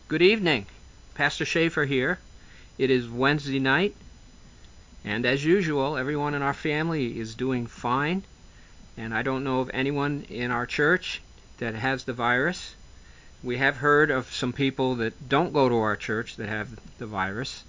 Good evening. Pastor Schaefer here. It is Wednesday night, and as usual, everyone in our family is doing fine, and I don't know of anyone in our church that has the virus. We have heard of some people that don't go to our church that have the virus.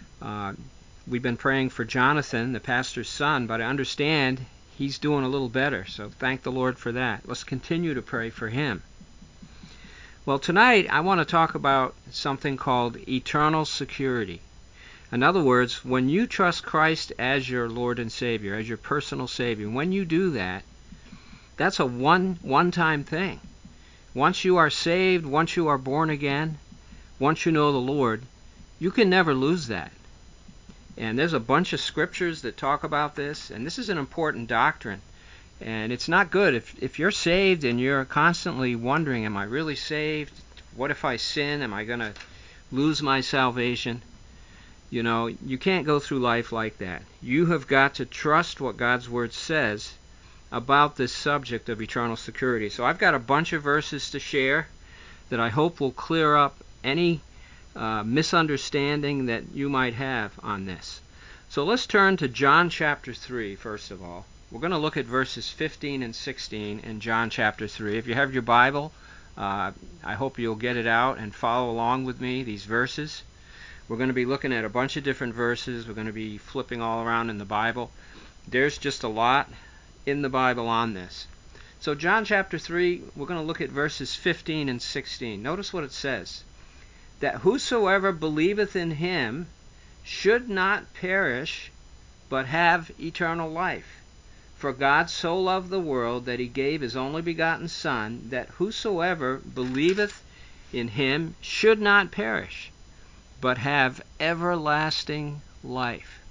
We've been praying for Jonathan, the pastor's son, but I understand he's doing a little better, so thank the Lord for that. Let's continue to pray for him. Well, tonight I want to talk about something called eternal security. In other words, when you trust Christ as your Lord and Savior, as your personal Savior, when you do that, that's a one-time thing. Once you are saved, once you are born again, once you know the Lord, you can never lose that. And there's a bunch of scriptures that talk about this, and this is an important doctrine. And it's not good if you're saved and you're constantly wondering, am I really saved? What if I sin? Am I going to lose my salvation? You know, you can't go through life like that. You have got to trust what God's Word says about this subject of eternal security. So I've got a bunch of verses to share that I hope will clear up any misunderstanding that you might have on this. So let's turn to John chapter 3 first of all. We're going to look at verses 15 and 16 in John chapter 3. If you have your Bible, I hope you'll get it out and follow along with me, these verses. We're going to be looking at a bunch of different verses. We're going to be flipping all around in the Bible. There's just a lot in the Bible on this. So John chapter 3, we're going to look at verses 15 and 16. Notice what it says. That whosoever believeth in him should not perish, but have eternal life. For God so loved the world that he gave his only begotten Son, that whosoever believeth in him should not perish, but have everlasting life.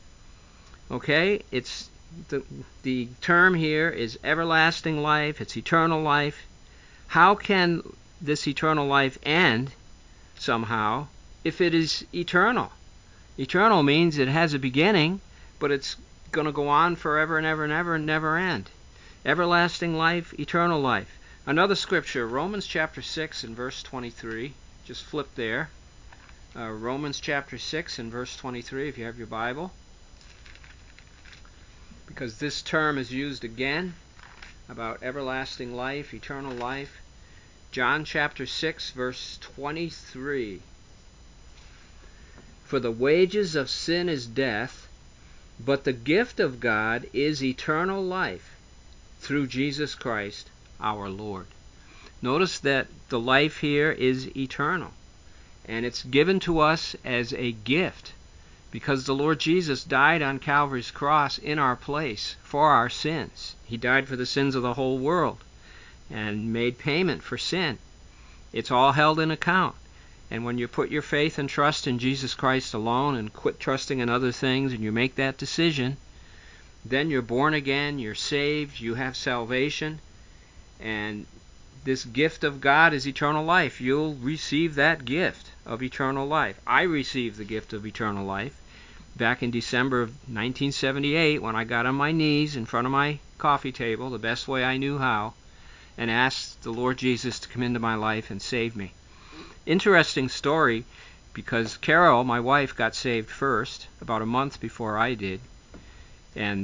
Okay, it's the term here is everlasting life, it's eternal life. How can this eternal life end somehow if it is eternal? Eternal means it has a beginning, but it's going to go on forever and ever and ever and never end. Everlasting life, eternal life. Another scripture, Romans chapter 6 and verse 23. Just flip there. Romans chapter 6 and verse 23 if you have your Bible. Because this term is used again about everlasting life, eternal life. John chapter 6 verse 23. For the wages of sin is death, but the gift of God is eternal life through Jesus Christ our Lord. Notice that the life here is eternal, and it's given to us as a gift because the Lord Jesus died on Calvary's cross in our place for our sins. He died for the sins of the whole world and made payment for sin. It's all held in account. And when you put your faith and trust in Jesus Christ alone and quit trusting in other things and you make that decision, then you're born again, you're saved, you have salvation, and this gift of God is eternal life. You'll receive that gift of eternal life. I received the gift of eternal life back in December of 1978 when I got on my knees in front of my coffee table, the best way I knew how, and asked the Lord Jesus to come into my life and save me. Interesting story, because Carol, my wife, got saved first, about a month before I did. And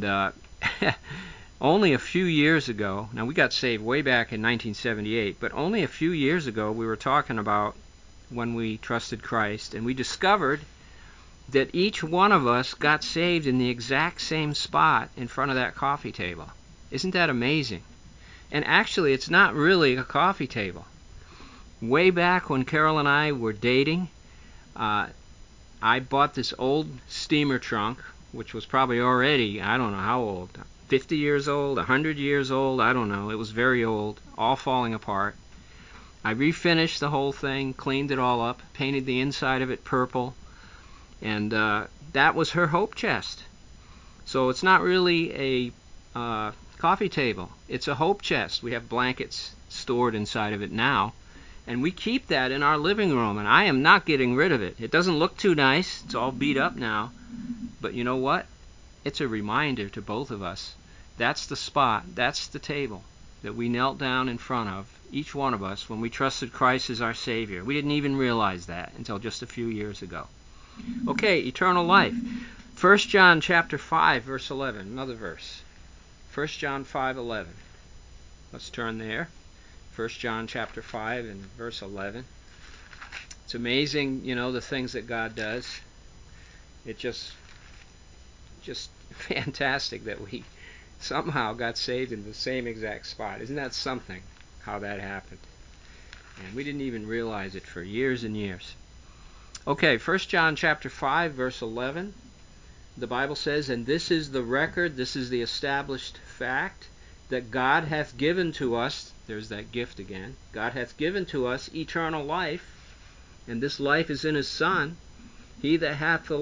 only a few years ago, now we got saved way back in 1978, but only a few years ago we were talking about when we trusted Christ, and we discovered that each one of us got saved in the exact same spot in front of that coffee table. Isn't that amazing? And actually, it's not really a coffee table. Way back when Carol and I were dating, I bought this old steamer trunk, which was probably already, I don't know how old, 50 years old, 100 years old, I don't know. It was very old, all falling apart. I refinished the whole thing, cleaned it all up, painted the inside of it purple, and that was her hope chest. So it's not really a coffee table. It's a hope chest. We have blankets stored inside of it now. And we keep that in our living room, and I am not getting rid of it. It doesn't look too nice. It's all beat up now. But you know what? It's a reminder to both of us. That's the spot. That's the table. that we knelt down in front of, each one of us, when we trusted Christ as our Savior. We didn't even realize that until just a few years ago. Okay, eternal life. 1 John chapter 5, verse 11, another verse. 1 John 5:11. Let's turn there. 1 John chapter 5 and verse 11. It's amazing, the things that God does. It just fantastic that we somehow got saved in the same exact spot. Isn't that something, how that happened? And we didn't even realize it for years and years. Okay, 1 John chapter 5, verse 11. The Bible says, "And this is the record," this is the established fact, "that God hath given to us," there's that gift again, "God hath given to us eternal life, and this life is in His Son. He that hath the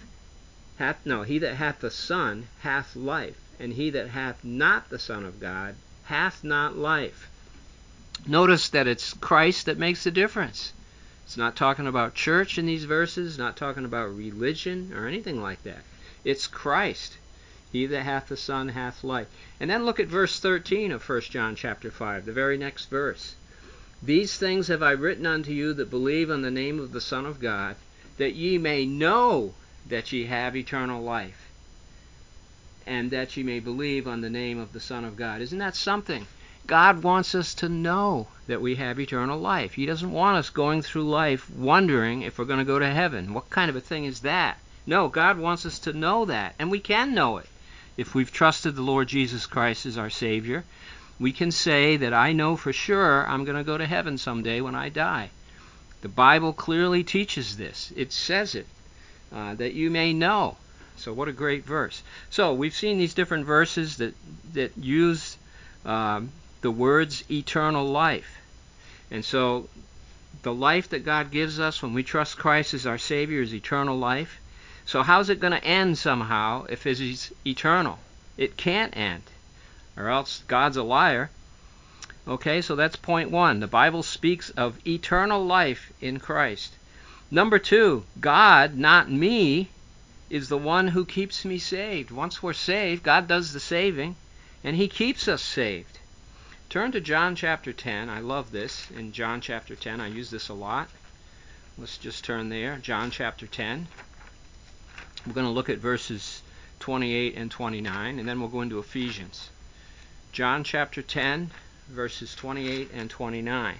Son hath life, and he that hath not the Son of God hath not life." Notice that it's Christ that makes the difference. It's not talking about church in these verses, not talking about religion or anything like that. It's Christ. He that hath the Son hath life. And then look at verse 13 of 1 John chapter 5, the very next verse. "These things have I written unto you that believe on the name of the Son of God, that ye may know that ye have eternal life, and that ye may believe on the name of the Son of God." Isn't that something? God wants us to know that we have eternal life. He doesn't want us going through life wondering if we're going to go to heaven. What kind of a thing is that? No, God wants us to know that, and we can know it. If we've trusted the Lord Jesus Christ as our Savior, we can say that I know for sure I'm going to go to heaven someday when I die. The Bible clearly teaches this. It says it, that you may know. So what a great verse. So we've seen these different verses that use the words eternal life. And so the life that God gives us when we trust Christ as our Savior is eternal life. So how's it going to end somehow if it is eternal? It can't end, or else God's a liar. Okay, so that's point one. The Bible speaks of eternal life in Christ. Number two, God, not me, is the one who keeps me saved. Once we're saved, God does the saving, and He keeps us saved. Turn to John chapter 10. I love this. In John chapter 10, I use this a lot. Let's just turn there. John chapter 10. We're going to look at verses 28 and 29, and then we'll go into Ephesians. John chapter 10, verses 28 and 29.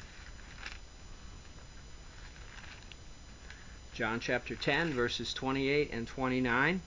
John chapter 10, verses 28 and 29.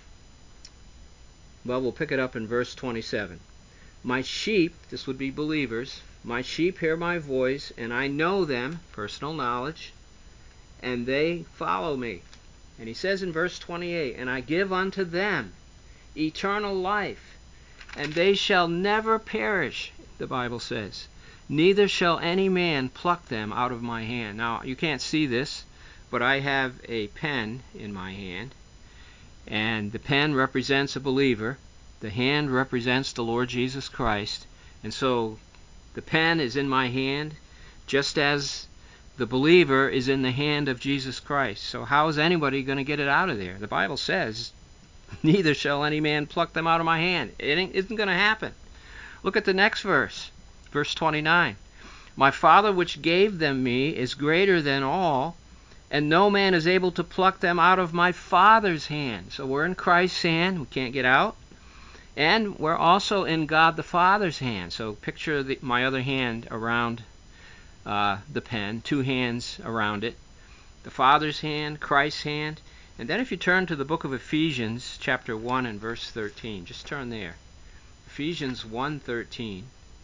Well, we'll pick it up in verse 27. "My sheep," this would be believers, "my sheep hear my voice, and I know them," personal knowledge, "and they follow me." And he says in verse 28, "And I give unto them eternal life, and they shall never perish," the Bible says, "neither shall any man pluck them out of my hand." Now, you can't see this, but I have a pen in my hand, and the pen represents a believer. The hand represents the Lord Jesus Christ. And so the pen is in my hand, just as the believer is in the hand of Jesus Christ. So how is anybody going to get it out of there? The Bible says, "Neither shall any man pluck them out of my hand." It isn't going to happen. Look at the next verse, verse 29. "My Father which gave them me is greater than all, and no man is able to pluck them out of my Father's hand." So we're in Christ's hand. We can't get out. And we're also in God the Father's hand. So picture my other hand around the pen, two hands around it. The Father's hand, Christ's hand. And then if you turn to the book of Ephesians, chapter 1 and verse 13. Just turn there. Ephesians 1:13.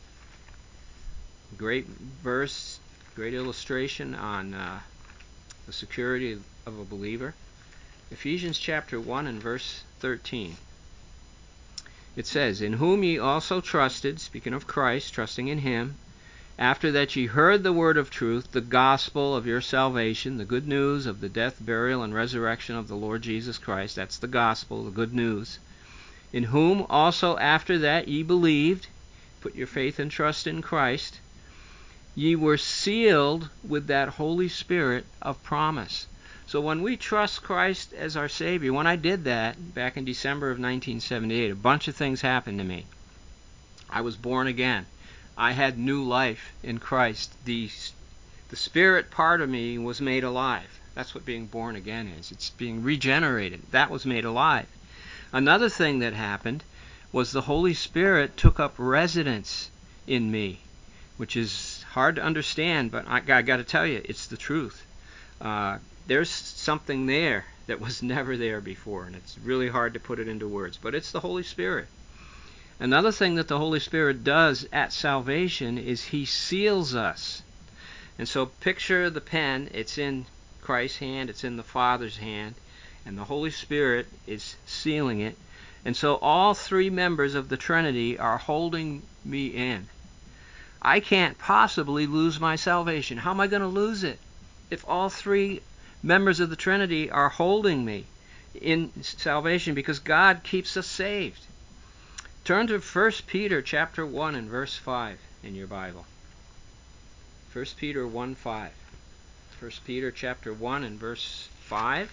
Great verse, great illustration on the security of a believer. Ephesians chapter 1 and verse 13. It says, "In whom ye also trusted," speaking of Christ, trusting in Him, "after that ye heard the word of truth, the gospel of your salvation," the good news of the death, burial, and resurrection of the Lord Jesus Christ. That's the gospel, the good news. "In whom also after that ye believed," put your faith and trust in Christ, "ye were sealed with that Holy Spirit of promise." So when we trust Christ as our Savior, when I did that back in December of 1978, a bunch of things happened to me. I was born again. I had new life in Christ. The spirit part of me was made alive. That's what being born again is. It's being regenerated. That was made alive. Another thing that happened was the Holy Spirit took up residence in me, which is hard to understand, but I got to tell you, it's the truth. There's something there that was never there before, and it's really hard to put it into words, but it's the Holy Spirit. Another thing that the Holy Spirit does at salvation is He seals us. And so picture the pen. It's in Christ's hand, it's in the Father's hand, and the Holy Spirit is sealing it. And so all three members of the Trinity are holding me in. I can't possibly lose my salvation. How am I going to lose it if all three members of the Trinity are holding me in salvation? Because God keeps us saved. Turn to 1 Peter chapter 1 and verse 5 in your Bible. 1 Peter 1:5. 1 Peter chapter 1 and verse 5.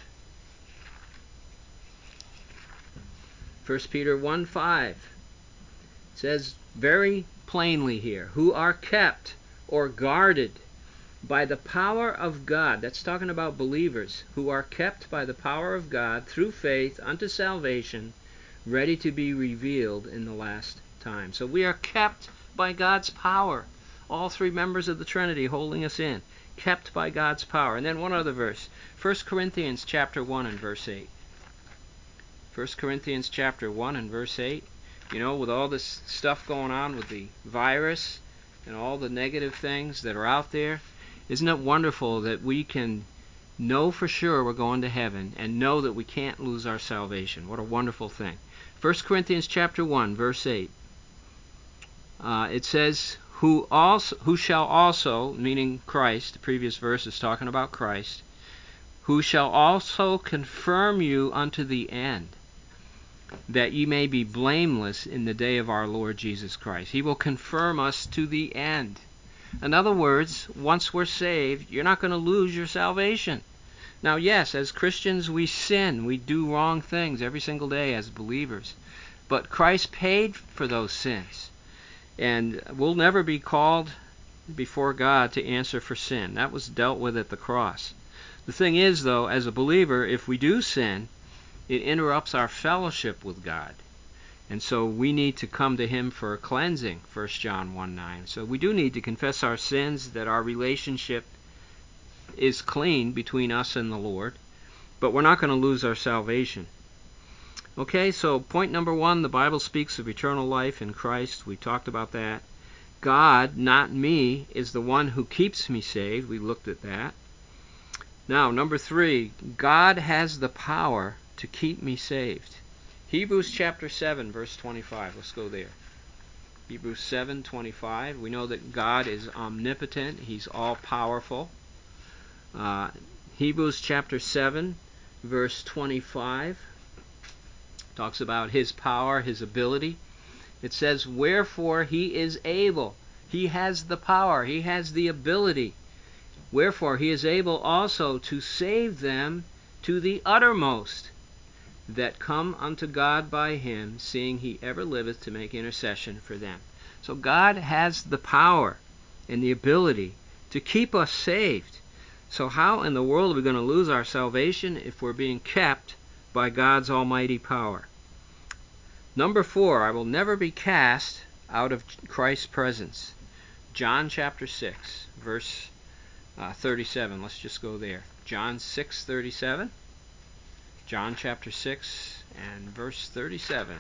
1 Peter 1:5 says very plainly here, who are kept or guarded by the power of God. That's talking about believers who are kept by the power of God through faith unto salvation, ready to be revealed in the last time. So we are kept by God's power. All three members of the Trinity holding us in, kept by God's power. And then one other verse, 1 Corinthians chapter 1 and verse 8. 1 Corinthians chapter 1 and verse 8. You know, with all this stuff going on with the virus and all the negative things that are out there, isn't it wonderful that we can know for sure we're going to heaven and know that we can't lose our salvation? What a wonderful thing. 1 Corinthians chapter 1 verse 8. It says, who shall also, meaning Christ, the previous verse is talking about Christ, who shall also confirm you unto the end, that ye may be blameless in the day of our Lord Jesus Christ. He will confirm us to the end. In other words, once we're saved, you're not going to lose your salvation. Now, yes, as Christians we sin. We do wrong things every single day as believers. But Christ paid for those sins. And we'll never be called before God to answer for sin. That was dealt with at the cross. The thing is, though, as a believer, if we do sin, it interrupts our fellowship with God. And so we need to come to Him for a cleansing, 1 John 1:9. So we do need to confess our sins, that our relationship is clean between us and the Lord. But we're not going to lose our salvation. Okay, so point number 1, the Bible speaks of eternal life in Christ. We talked about that. God, not me, is the one who keeps me saved. We looked at that. Now, number 3, God has the power to keep me saved. Hebrews chapter 7, verse 25. Let's go there. Hebrews 7:25. We know that God is omnipotent. He's all-powerful. Hebrews chapter 7, verse 25. Talks about His power, His ability. It says, wherefore He is able. He has the power. He has the ability. Wherefore He is able also to save them to the uttermost that come unto God by Him, seeing He ever liveth to make intercession for them. So God has the power and the ability to keep us saved. So how in the world are we going to lose our salvation if we're being kept by God's almighty power? Number 4, I will never be cast out of Christ's presence. John chapter 6, verse 37. Let's just go there. John 6:37. John chapter 6 and verse 37.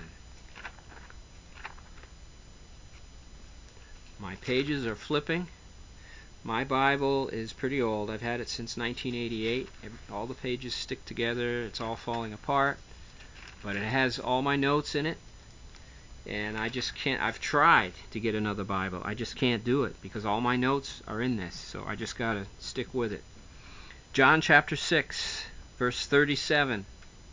My pages are flipping. My Bible is pretty old. I've had it since 1988. All the pages stick together. It's all falling apart. But it has all my notes in it. And I just can't. I've tried to get another Bible. I just can't do it because all my notes are in this. So I just got to stick with it. John chapter 6, verse 37.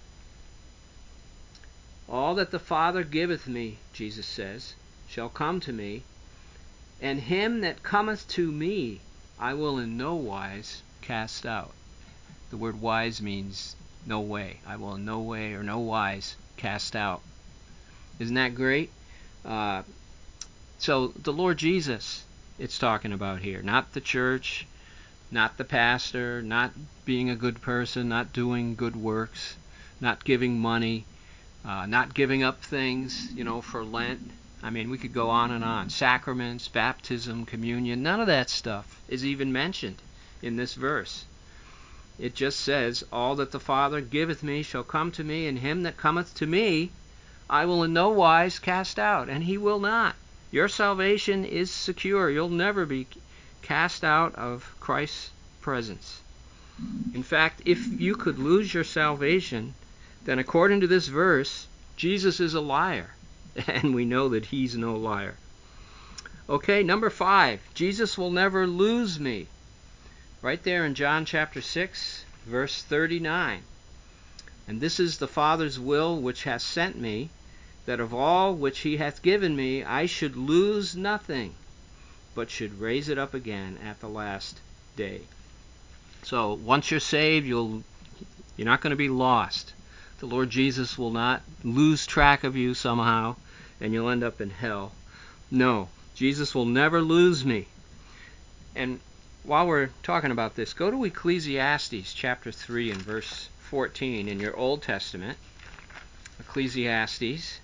All that the Father giveth me, Jesus says, shall come to me, and him that cometh to me I will in no wise cast out. The word wise means no way. I will in no way or no wise cast out. Isn't that great? So the Lord Jesus it's talking about here, not the church, not the pastor, not being a good person, not doing good works, not giving money, not giving up things, for Lent. I mean, we could go on and on. Sacraments, baptism, communion, none of that stuff is even mentioned in this verse. It just says, all that the Father giveth me shall come to me, and him that cometh to me I will in no wise cast out, and he will not. Your salvation is secure. You'll never be cast out of Christ's presence. In fact, if you could lose your salvation, then according to this verse, Jesus is a liar. And we know that he's no liar. Okay, number 5. Jesus will never lose me. Right there in John chapter 6, verse 39. And this is the Father's will which hath sent me, that of all which he hath given me I should lose nothing, but should raise it up again at the last day. So once you're saved, you're not going to be lost. The Lord Jesus will not lose track of you somehow, and you'll end up in hell. No, Jesus will never lose me. And while we're talking about this, go to Ecclesiastes chapter 3 and verse 14 in your Old Testament. Ecclesiastes,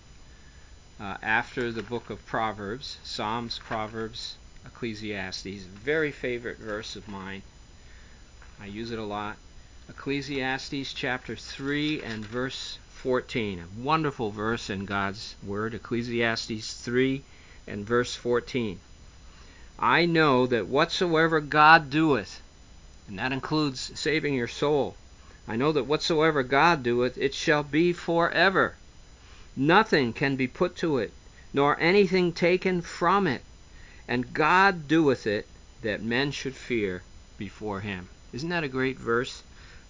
after the book of Proverbs, Psalms, Proverbs, Ecclesiastes, very favorite verse of mine. I use it a lot. Ecclesiastes chapter 3 and verse 14. A wonderful verse in God's Word. Ecclesiastes 3 and verse 14. I know that whatsoever God doeth, and that includes saving your soul, I know that whatsoever God doeth, it shall be forever. Nothing can be put to it, nor anything taken from it. And God doeth it, that men should fear before him. Isn't that a great verse?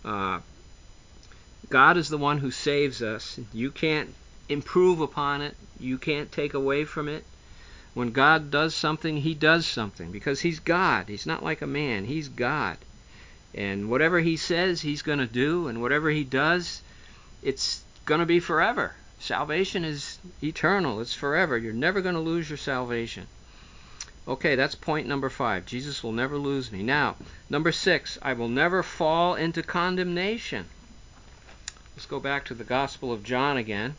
God is the one who saves us. You can't improve upon it. You can't take away from it. When God does something, he does something, because he's God. He's not like a man. He's God. And whatever he says, he's going to do, and whatever he does, it's going to be forever. Salvation is eternal. It's forever. You're never going to lose your salvation. Okay, that's point number 5. Jesus will never lose me. Now, number 6, I will never fall into condemnation. Let's go back to the Gospel of John again.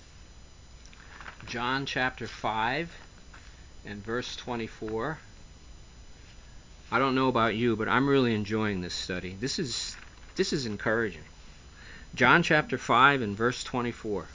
John chapter 5 and verse 24. I don't know about you, but I'm really enjoying this study. This is encouraging. John chapter 5 and verse 24.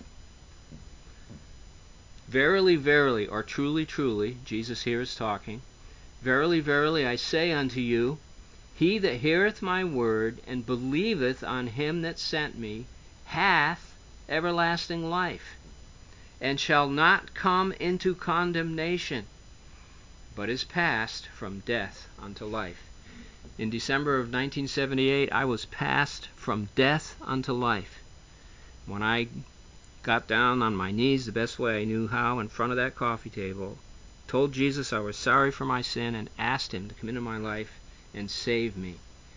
Verily, verily, or truly, truly, Jesus here is talking. Verily, verily, I say unto you, he that heareth my word, and believeth on him that sent me, hath everlasting life, and shall not come into condemnation, but is passed from death unto life. In December of 1978, I was passed from death unto life. When I got down on my knees the best way I knew how in front of that coffee table, told Jesus I was sorry for my sin, and asked him to come into my life and save me.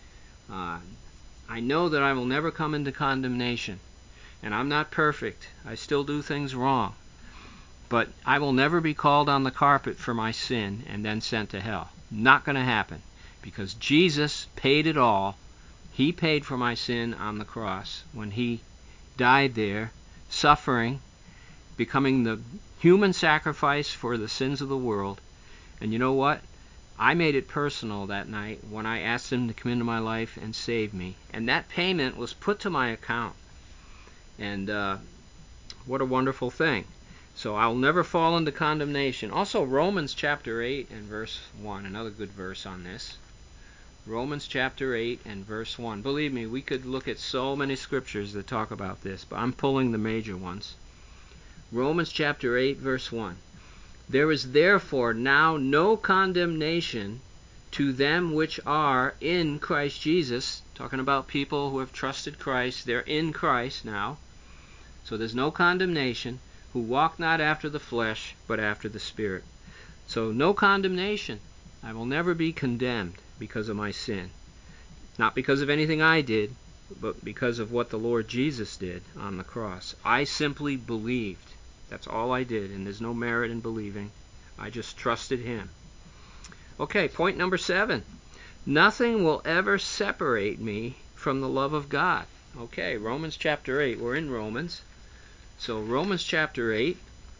I know that I will never come into condemnation, and I'm not perfect. I still do things wrong. But I will never be called on the carpet for my sin and then sent to hell. Not going to happen, because Jesus paid it all. He paid for my sin on the cross when he died there, suffering, becoming the human sacrifice for the sins of the world. And you know what? I made it personal that night when I asked him to come into my life and save me. And that payment was put to my account. And what a wonderful thing. So I'll never fall into condemnation. Also, Romans chapter 8 and verse 1, another good verse on this. Romans chapter 8 and verse 1. Believe me, we could look at so many scriptures that talk about this, but I'm pulling the major ones. Romans chapter 8 verse 1. There is therefore now no condemnation to them which are in Christ Jesus. Talking about people who have trusted Christ. They're in Christ now. So there's no condemnation. Who walk not after the flesh, but after the Spirit. So no condemnation. I will never be condemned because of my sin. Not because of anything I did, but because of what the Lord Jesus did on the cross. I simply believed. That's all I did, and there's no merit in believing. I just trusted him. Okay, point number 7. Nothing will ever separate me from the love of God. Okay, Romans chapter 8. We're in Romans. So Romans chapter 8,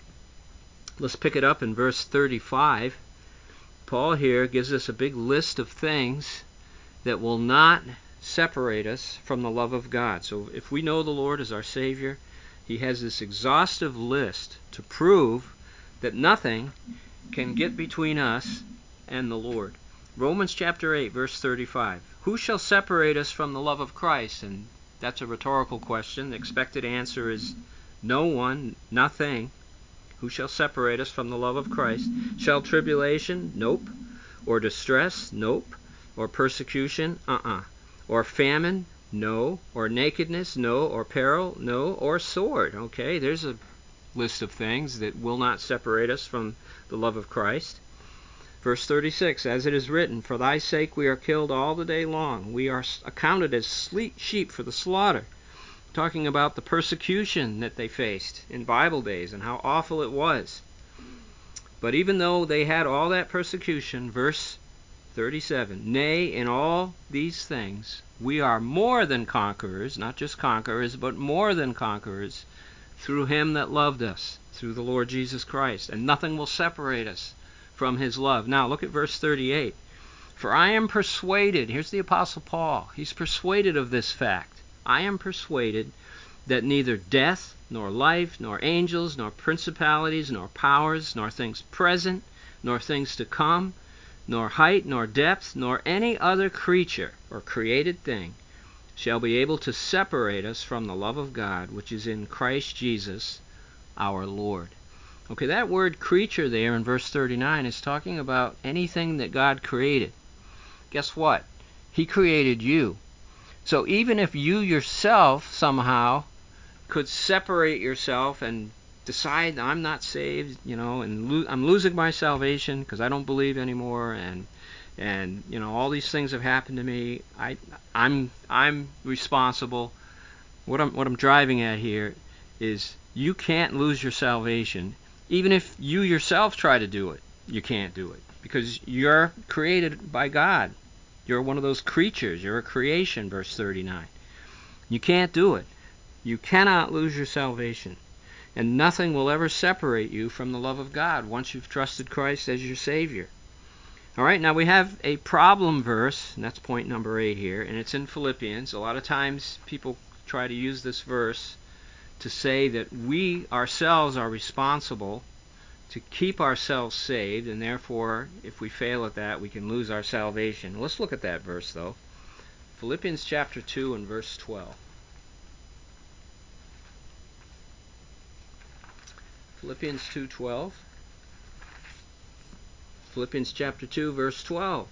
let's pick it up in verse 35. Paul here gives us a big list of things that will not separate us from the love of God. So if we know the Lord as our Savior, he has this exhaustive list to prove that nothing can get between us and the Lord. Romans chapter 8, verse 35. Who shall separate us from the love of Christ? And that's a rhetorical question. The expected answer is no one, nothing. Who shall separate us from the love of Christ? Shall tribulation? Nope. Or distress? Nope. Or persecution? Or famine? No. Or nakedness? No. Or peril? No. Or sword? Okay, there's a list of things that will not separate us from the love of Christ. Verse 36, as it is written, for thy sake we are killed all the day long. We are accounted as sheep for the slaughter. Talking about the persecution that they faced in Bible days and how awful it was. But even though they had all that persecution, verse 37, nay, in all these things we are more than conquerors, not just conquerors, but more than conquerors, through him that loved us, through the Lord Jesus Christ. And nothing will separate us from his love. Now look at verse 38. For I am persuaded, here's the Apostle Paul, he's persuaded of this fact. I am persuaded that neither death, nor life, nor angels, nor principalities, nor powers, nor things present, nor things to come, nor height, nor depth, nor any other creature or created thing shall be able to separate us from the love of God, which is in Christ Jesus our Lord. Okay, that word creature there in verse 39 is talking about anything that God created. Guess what? He created you. So even if you yourself somehow could separate yourself and decide I'm not saved, and I'm losing my salvation because I don't believe anymore, and all these things have happened to me. I'm responsible. What I'm driving at here is you can't lose your salvation. Even if you yourself try to do it, you can't do it because you're created by God. You're one of those creatures. You're a creation, verse 39. You can't do it. You cannot lose your salvation. And nothing will ever separate you from the love of God once you've trusted Christ as your Savior. All right, now we have a problem verse, and that's point number 8 here, and it's in Philippians. A lot of times people try to use this verse to say that we ourselves are responsible to keep ourselves saved, and therefore, if we fail at that, we can lose our salvation. Let's look at that verse, though. Philippians chapter 2 and verse 12. Philippians 2:12. Philippians chapter 2, verse 12.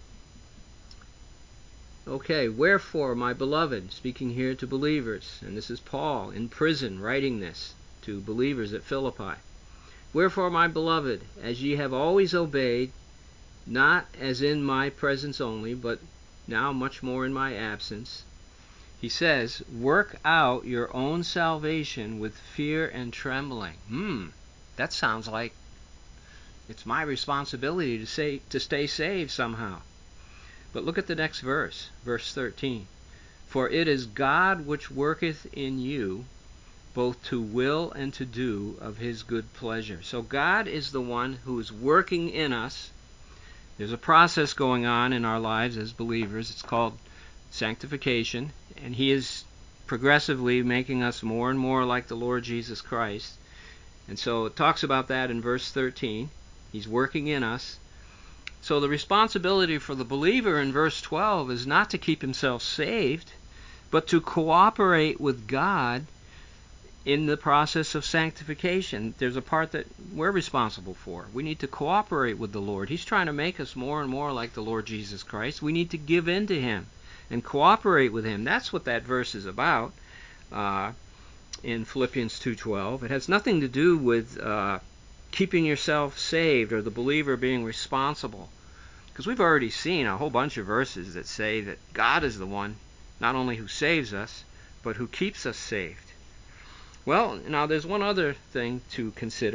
Okay, wherefore, my beloved, speaking here to believers, and this is Paul in prison writing this to believers at Philippi. Wherefore, my beloved, as ye have always obeyed, not as in my presence only, but now much more in my absence, he says, work out your own salvation with fear and trembling. That sounds like it's my responsibility to stay saved somehow. But look at the next verse, verse 13. For it is God which worketh in you both to will and to do of his good pleasure. So God is the one who is working in us. There's a process going on in our lives as believers. It's called sanctification, and he is progressively making us more and more like the Lord Jesus Christ. And so it talks about that in verse 13. He's working in us. So the responsibility for the believer in verse 12 is not to keep himself saved, but to cooperate with God in the process of sanctification. There's a part that we're responsible for. We need to cooperate with the Lord. He's trying to make us more and more like the Lord Jesus Christ. We need to give in to him and cooperate with him. That's what that verse is about in Philippians 2:12. It has nothing to do with keeping yourself saved or the believer being responsible. Because we've already seen a whole bunch of verses that say that God is the one not only who saves us, but who keeps us saved. Well, now there's one other thing to consider.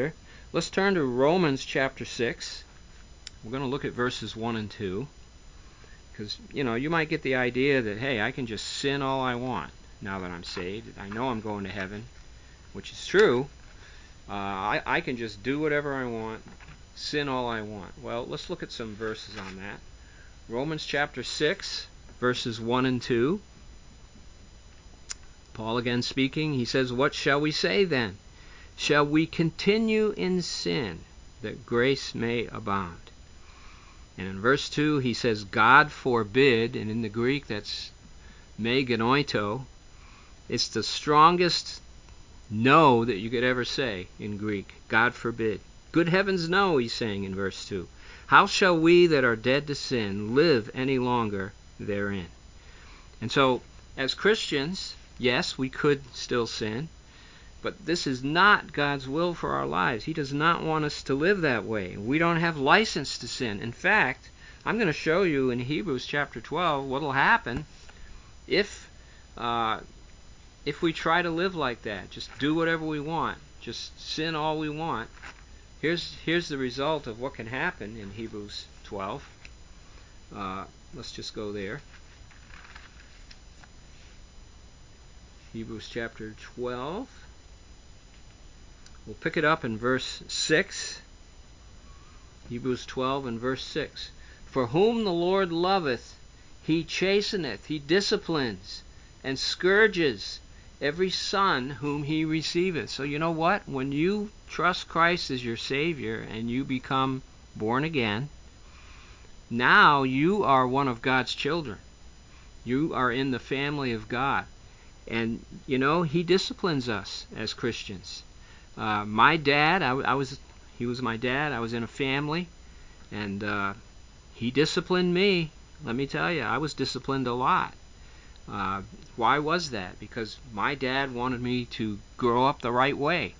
Let's turn to Romans chapter 6. We're going to look at verses 1 and 2. Because, you might get the idea that, hey, I can just sin all I want now that I'm saved. I know I'm going to heaven, which is true. I can just do whatever I want, sin all I want. Well, let's look at some verses on that. Romans chapter 6, verses 1 and 2. Paul again speaking, he says, "What shall we say then? Shall we continue in sin, that grace may abound?" And in verse 2 he says, "God forbid," and in the Greek that's me genoito. It's the strongest no that you could ever say in Greek. God forbid. Good heavens no, he's saying in verse 2. "How shall we that are dead to sin live any longer therein?" And so, as Christians, yes, we could still sin, but this is not God's will for our lives. He does not want us to live that way. We don't have license to sin. In fact, I'm going to show you in Hebrews chapter 12 what will happen if we try to live like that. Just do whatever we want. Just sin all we want. Here's the result of what can happen in Hebrews 12. Let's just go there. Hebrews chapter 12. We'll pick it up in verse 6. Hebrews 12 and verse 6. "For whom the Lord loveth, he chasteneth, he disciplines, and scourges every son whom he receiveth." So you know what? When you trust Christ as your Savior and you become born again, now you are one of God's children. You are in the family of God. And, he disciplines us as Christians. My dad, he was my dad. I was in a family, and he disciplined me. Let me tell you, I was disciplined a lot. Why was that? Because my dad wanted me to grow up the right way.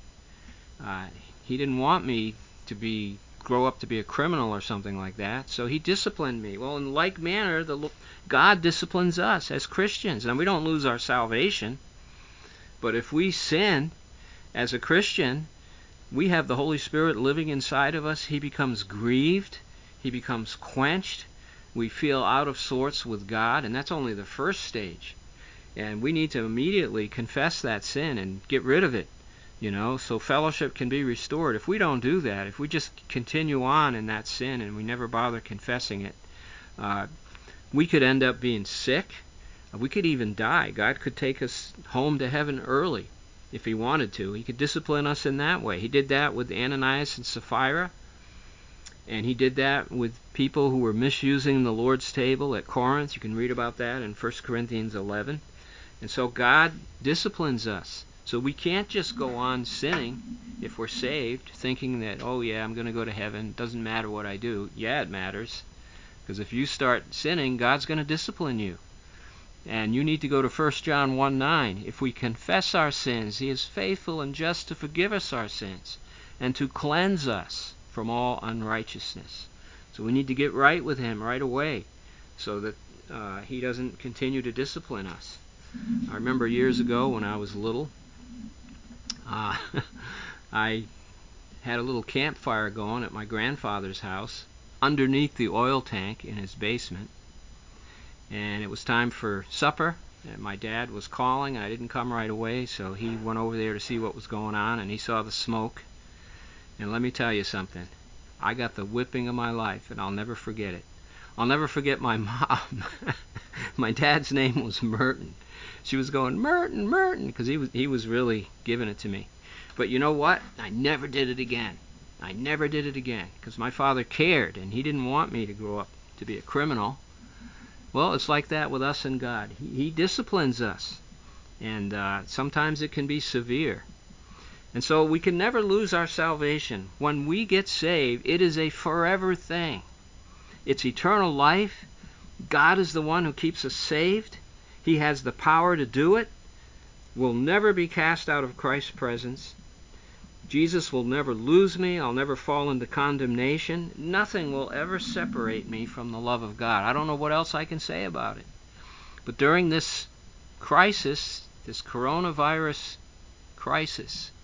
He didn't want me to grow up to be a criminal or something like that, so he disciplined me. Well, in like manner, God disciplines us as Christians. And we don't lose our salvation, but if we sin as a Christian, we have the Holy Spirit living inside of us. He becomes grieved. He becomes quenched. We feel out of sorts with God, and that's only the first stage. And we need to immediately confess that sin and get rid of it, so fellowship can be restored. If we don't do that, if we just continue on in that sin and we never bother confessing it, we could end up being sick. We could even die. God could take us home to heaven early if he wanted to. He could discipline us in that way. He did that with Ananias and Sapphira. And he did that with people who were misusing the Lord's table at Corinth. You can read about that in 1 Corinthians 11. And so God disciplines us. So we can't just go on sinning if we're saved, thinking that, oh yeah, I'm going to go to heaven. It doesn't matter what I do. Yeah, it matters. Because if you start sinning, God's going to discipline you. And you need to go to 1 John 1:9. "If we confess our sins, he is faithful and just to forgive us our sins and to cleanse us from all unrighteousness." So we need to get right with him right away so that he doesn't continue to discipline us. I remember years ago when I was little, I had a little campfire going at my grandfather's house underneath the oil tank in his basement. And it was time for supper, and my dad was calling, and I didn't come right away, so he went over there to see what was going on, and he saw the smoke. And let me tell you something. I got the whipping of my life, and I'll never forget it. I'll never forget my mom. My dad's name was Merton. She was going, "Merton, Merton," because he was really giving it to me. But you know what? I never did it again. I never did it again, because my father cared, and he didn't want me to grow up to be a criminal. Well, it's like that with us and God. He disciplines us, and sometimes it can be severe. And so we can never lose our salvation. When we get saved, it is a forever thing. It's eternal life. God is the one who keeps us saved. He has the power to do it. We'll never be cast out of Christ's presence. Jesus will never lose me. I'll never fall into condemnation. Nothing will ever separate me from the love of God. I don't know what else I can say about it. But during this crisis, this coronavirus crisis,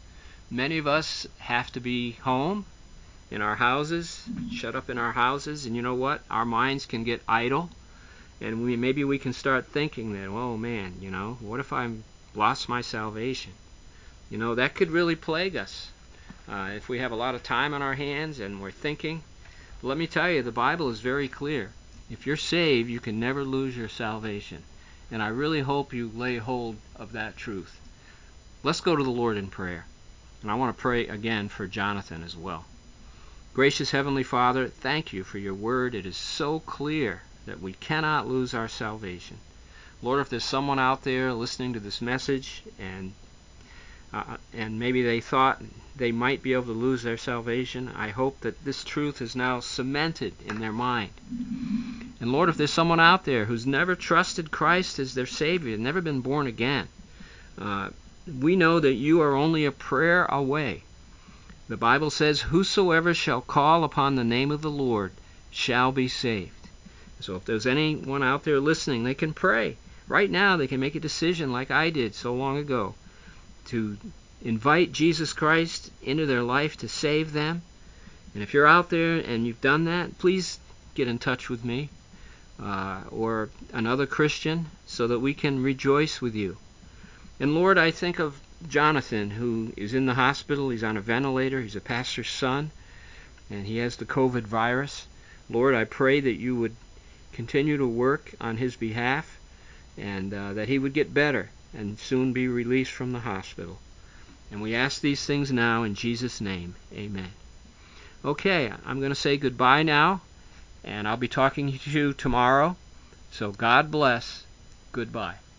Many of us have to be home in our houses, shut up in our houses, and you know what? Our minds can get idle, and maybe we can start thinking that, oh man, what if I lost my salvation? That could really plague us if we have a lot of time on our hands and we're thinking. But let me tell you, the Bible is very clear. If you're saved, you can never lose your salvation. And I really hope you lay hold of that truth. Let's go to the Lord in prayer. And I want to pray again for Jonathan as well. Gracious Heavenly Father, thank you for your word. It is so clear that we cannot lose our salvation. Lord, if there's someone out there listening to this message and maybe they thought they might be able to lose their salvation, I hope that this truth is now cemented in their mind. And Lord, if there's someone out there who's never trusted Christ as their Savior, never been born again, we know that you are only a prayer away. The Bible says, whosoever shall call upon the name of the Lord shall be saved. So if there's anyone out there listening, they can pray. Right now they can make a decision like I did so long ago to invite Jesus Christ into their life to save them. And if you're out there and you've done that, please get in touch with me or another Christian so that we can rejoice with you. And Lord, I think of Jonathan, who is in the hospital. He's on a ventilator. He's a pastor's son, and he has the COVID virus. Lord, I pray that you would continue to work on his behalf and that he would get better and soon be released from the hospital. And we ask these things now in Jesus' name. Amen. Okay, I'm going to say goodbye now, and I'll be talking to you tomorrow. So God bless. Goodbye.